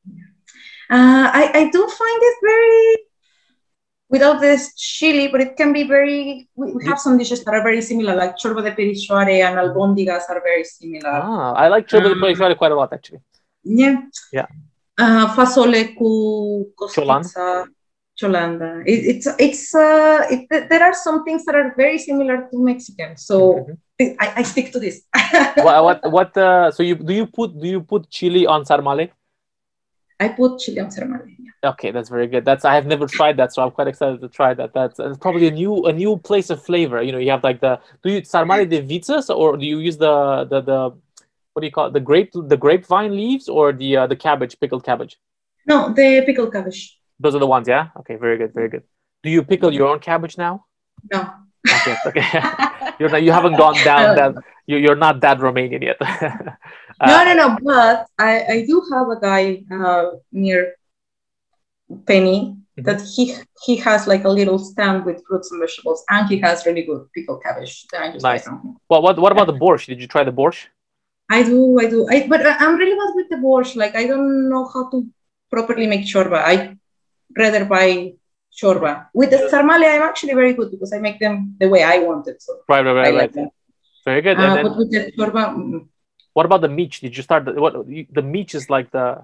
I do find it very, without this chili, but it can be very, we have some dishes that are very similar, like ciorba de perișoare and albondigas are very similar. I like ciorba de perișoare quite a lot, actually. Yeah. Fasole cu costița. Ciolanda. There are some things that are very similar to Mexican, so I stick to this. So do you put chili on sarmale? I put chili on sarmale. Yeah. Okay, that's very good. I have never tried that, so I'm quite excited to try that. That's probably a new place of flavor. You know, you have like do you sarmale de viță, or do you use the what do you call it, the grapevine leaves, or the cabbage, pickled cabbage? No, the pickled cabbage. Those are the ones, yeah. Okay, very good, very good. Do you pickle your own cabbage now? No. Okay. You haven't gone down that. You're not that Romanian yet. No. But I do have a guy near Penny that he has like a little stand with fruits and vegetables, and he has really good pickled cabbage. Nice. Well, what about the borscht? Did you try the borscht? I do. But I'm really bad with the borscht. Like I don't know how to properly make ciorba. I rather buy ciorba. With the sarmale, I'm actually very good because I make them the way I want it. So right. Very good. But with the ciorba, what about the mici? Did you start the mici is like the?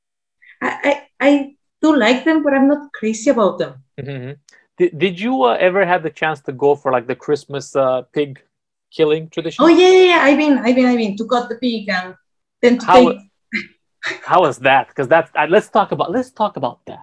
I do like them, but I'm not crazy about them. Did you ever have the chance to go for like the Christmas pig killing tradition? Oh yeah. I've been to cut the pig and then to take. How was that? Because that's let's talk about that.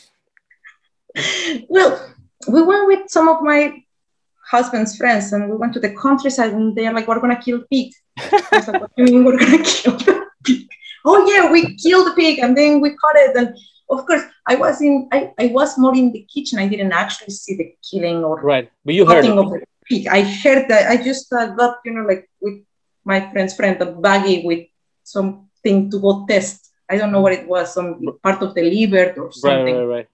Well, we went with some of my husband's friends, and we went to the countryside, and they're like, "We're gonna kill pig." I was like, "What do you mean we're gonna kill the pig?" Oh yeah, we killed the pig, and then we cut it. And of course, I was more in the kitchen. I didn't actually see the killing or right, but you heard it. Of the pig. I heard that. I just got, like with my friend's friend, a baggie with something to go test. I don't know what it was, some part of the liver or something. Right.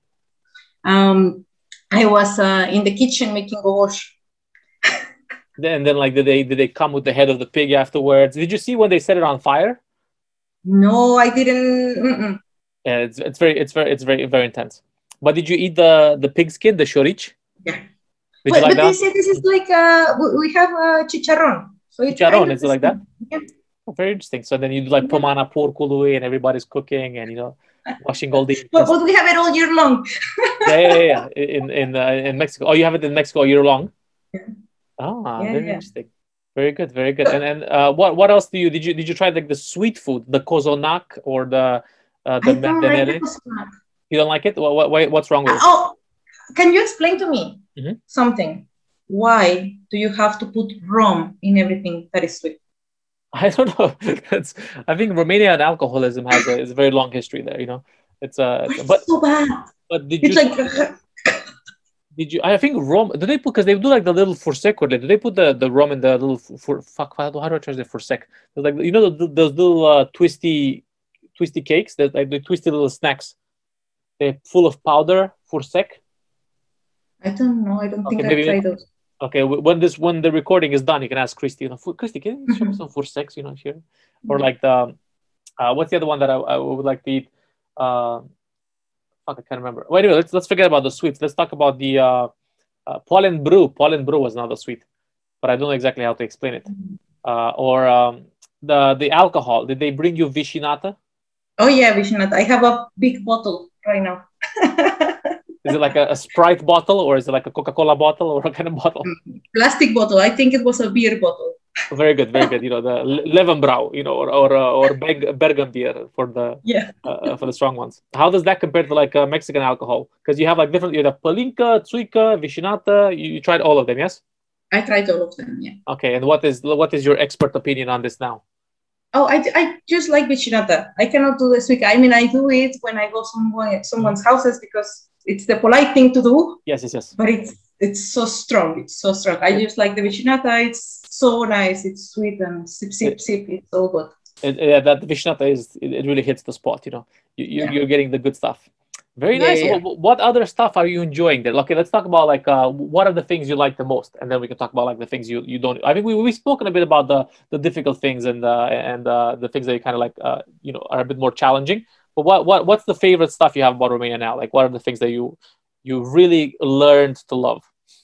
I was in the kitchen making gosh. And then, like, did they come with the head of the pig afterwards? Did you see when they set it on fire? No, I didn't. Yeah, it's very intense. But did you eat the pig skin, the chorizo? Yeah. Did you like that? They say this is like we have chicharron. So chicharron, is it like that? Yeah. Oh, very interesting. So then you do like pomana porcului, and everybody's cooking, and washing all the. But we have it all year long. yeah. In Mexico. Oh, you have it in Mexico all year long. Yeah. Very interesting. Very good, very good. And what else did you try, like the sweet food, the cozonac or the like You don't like it? What's wrong with it? Oh, can you explain to me something? Why do you have to put rum in everything that is sweet? I don't know. I think Romania and alcoholism has a very long history there. It's so bad. But did you? I think rum. Do they put, because they do like the little forsec? Do they put the rum in the little how do I translate forsec? Like those little twisty cakes that like the twisty little snacks. They're full of powder forsec. I don't know. I don't think I've tried those. Okay, when the recording is done, you can ask Christy. Christy, can you show me some forsec? Here, or like the what's the other one that I would like to eat? I can't remember. Well, anyway, let's forget about the sweets. Let's talk about the pollen brew. Pollen brew was another sweet, but I don't know exactly how to explain it. Or the alcohol. Did they bring you Vișinată? Oh yeah, Vișinată. I have a big bottle right now. Is it like a Sprite bottle, or is it like a Coca-Cola bottle, or what kind of bottle? Plastic bottle. I think it was a beer bottle. Very good, very good. The Löwenbräu, or Bergen beer for the strong ones. How does that compare to like Mexican alcohol? Because you have like different. You have Palinka, Tsuika, Vișinată. You tried all of them, yes? I tried all of them. Yeah. Okay, and what is your expert opinion on this now? Oh, I just like Vișinată. I cannot do the Tsuika. I mean, I do it when I go someone's houses because it's the polite thing to do. Yes. But it's so strong. It's so strong. I just like the Vișinată. It's so nice. It's sweet and sip. It's so good. That Vișinată it really hits the spot. You're getting the good stuff. Very nice. Yeah. What other stuff are you enjoying there? Okay, let's talk about like what are the things you like the most, and then we can talk about like the things you don't. I think we've spoken a bit about the difficult things and the things that you kind of like are a bit more challenging. But what's the favorite stuff you have about Romania now? Like, what are the things that you really learned to love?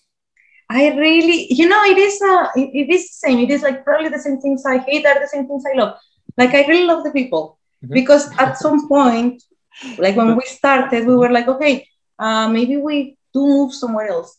I really, it is the same. It is like probably the same things I hate are the same things I love. Like, I really love the people because at some point, like when we started, we were like, okay, maybe we do move somewhere else.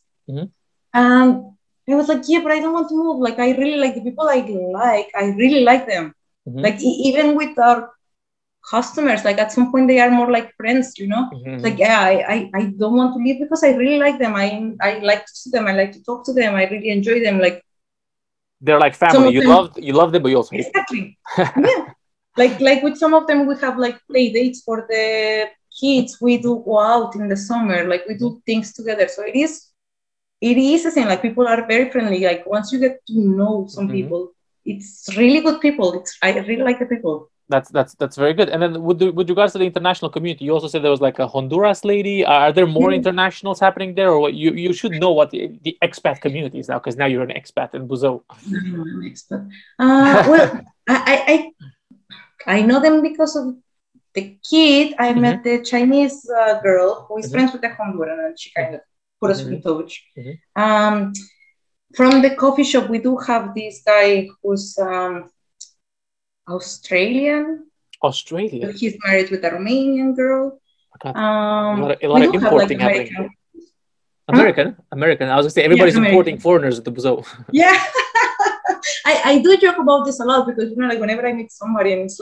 And I was like, yeah, but I don't want to move. Like, I really like the people I really like them. Like, even with our customers, like at some point they are more like friends, like, yeah, I don't want to leave because I really like them. I like to see them. I like to talk to them. I really enjoy them. Like, they're like family. You love them, but you also hate them. Exactly. Yeah. Like with some of them, we have like play dates for the kids. We do go out in the summer. Like, we do things together. So it is the same. Like, people are very friendly. Like, once you get to know some people, it's really good people. I really like the people. That's very good. And then with regards to the international community, you also said there was like a Honduras lady. Are there more internationals happening there, or what? You should know what the expat community is now, because now you're an expat in Buzău. I'm an expat. Well, I know them because of the kid. I met the Chinese girl who is friends with the Honduran, and she kind of put us in touch. From the coffee shop, we do have this guy who's Australian. He's married with a Romanian girl. A lot of importing happening. American. I was going to say, everybody's importing foreigners at the Buzău. Yeah. I do joke about this a lot because, like, whenever I meet somebody and it's like,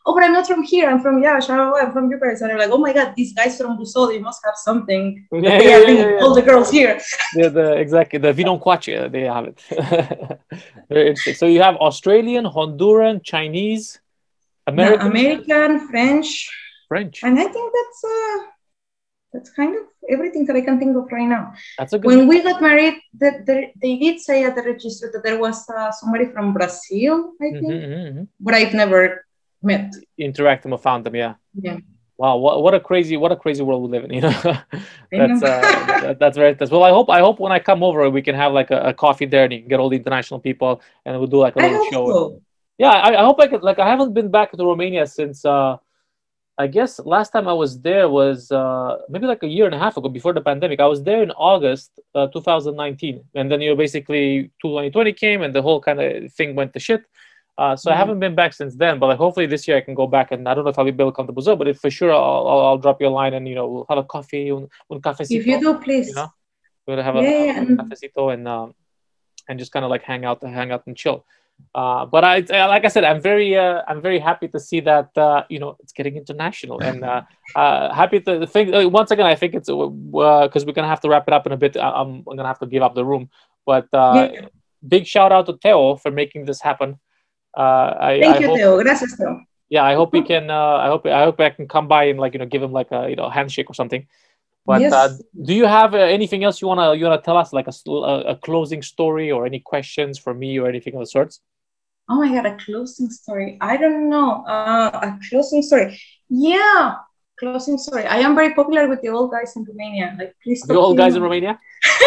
oh, but I'm not from here. I'm from Yash. Oh, I'm from Bucharest. And I'm like, oh my God, these guys from Buzău, they must have something. Yeah, They are bringing all the girls here. Exactly the Vino Quache, they have it. Very interesting. So you have Australian, Honduran, Chinese, American, French. And I think that's kind of everything that I can think of right now. That's a good. When we got married, they did say at the register that there was somebody from Brazil, I think, but I've never met. Interacted or found them, yeah. Yeah. Wow, what a crazy world we live in, you know. That's very. Well, I hope when I come over, we can have like a coffee there, and you can get all the international people, and we'll do like a little show. So. Yeah, I hope I could. Like, I haven't been back to Romania since. I guess last time I was there was maybe like a year and a half ago, before the pandemic. I was there in August 2019, and then basically 2020 came, and the whole kind of thing went to shit. So I haven't been back since then, but hopefully this year I can go back, and I don't know if I'll be able to come to Buzău, but if for sure I'll drop you a line, and we'll have a coffee, un cafecito. If you do, please. We'll have a cafecito and just kind of like hang out and chill. But like I said, I'm very happy to see that it's getting international, and happy to think once again. I think it's because we're gonna have to wrap it up in a bit. I'm gonna have to give up the room, but big shout out to Theo for making this happen. Thank you, Theo. Gracias, Theo. Yeah, I hope we can. I hope I can come by and give him like a handshake or something. But yes. Do you have anything else you wanna tell us, like a closing story or any questions for me or anything of the sorts? Oh my God, a closing story. I don't know. A closing story. Yeah, closing story. I am very popular with the old guys in Romania. Like, please. The old guys in Romania.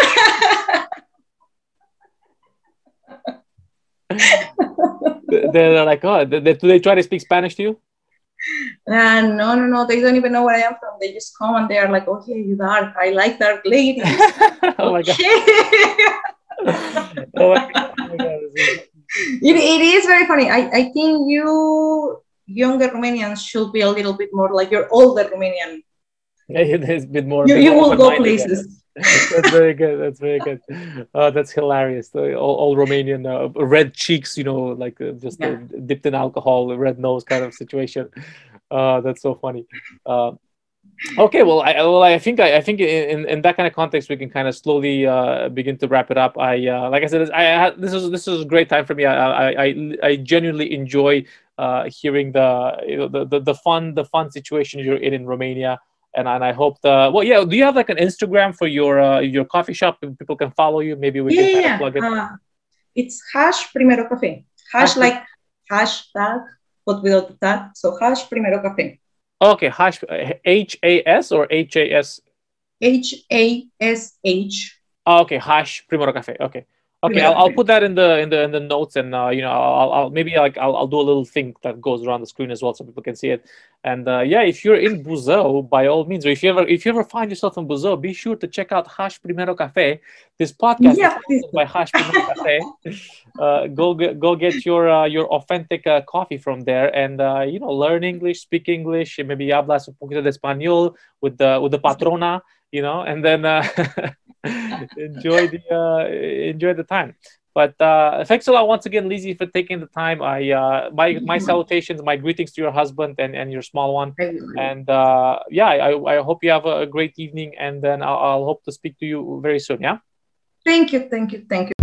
They're like, oh, do they try to speak Spanish to you? No. They don't even know where I am from. They just come and they are like, oh, yeah, you dark. I like dark ladies. Oh my God. Oh my God. It is very funny. I think you younger Romanians should be a little bit more like your older Romanian. Yeah, there's a bit more. You will go places. That's very good. That's very good. That's hilarious. All Romanian red cheeks, just dipped in alcohol, red nose kind of situation. That's so funny. Okay, well, I think in that kind of context we can kind of slowly begin to wrap it up. Like I said, this is a great time for me. I genuinely enjoy hearing the fun situation you're in Romania. And I hope do you have like an Instagram for your coffee shop? People can follow you. Maybe we can kind of plug it. It's #Primero Café. Like hashtag, but without the tag. So #Primero Café. Okay, HAS or HAS? HASH. Oh, okay, #Primero Café. Okay, I'll put that in the notes, and I'll maybe I'll do a little thing that goes around the screen as well, so people can see it. And if you're in Buzău, by all means, or if you ever find yourself in Buzău, be sure to check out #Primero Café. This podcast is by #Primero Café. Go get your authentic coffee from there, and learn English, speak English, and maybe hablas un poquito de español with the patrona, and then enjoy the time. But thanks a lot once again, Lizzie, for taking the time. My salutations, my greetings to your husband and your small one. And I hope you have a great evening, and then I'll hope to speak to you very soon. Yeah. Thank you.